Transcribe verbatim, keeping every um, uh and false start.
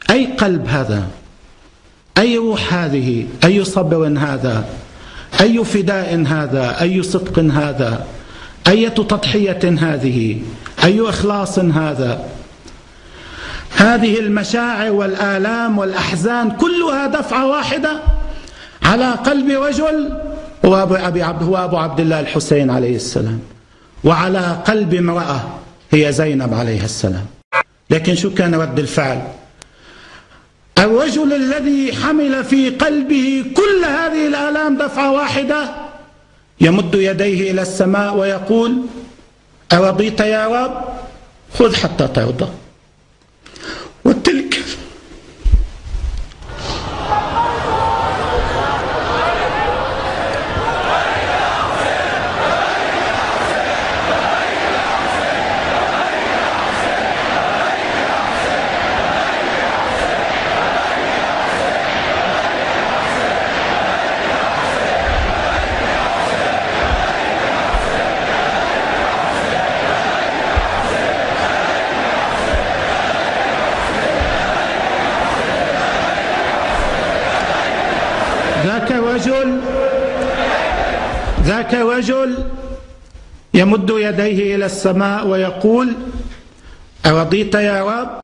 أي قلب هذا؟ أي روح هذه؟ أي صبر هذا؟ أي فداء هذا؟ أي صدق هذا؟ أي تضحية هذه؟ أي إخلاص هذا؟ هذه المشاعر والآلام والأحزان كلها دفعة واحدة على قلب رجل هو أبو, هو أبو عبد الله الحسين عليه السلام، وعلى قلب امرأة هي زينب عليه السلام. لكن شو كان رد الفعل؟ الرجل الذي حمل في قلبه كل هذه الآلام دفعة واحدة يمد يديه إلى السماء ويقول: أرضيت يا رب؟ خذ حتى ترضى. وتلك ذاك رجل ذاك رجل يمد يديه إلى السماء ويقول: أرضيت يا رب؟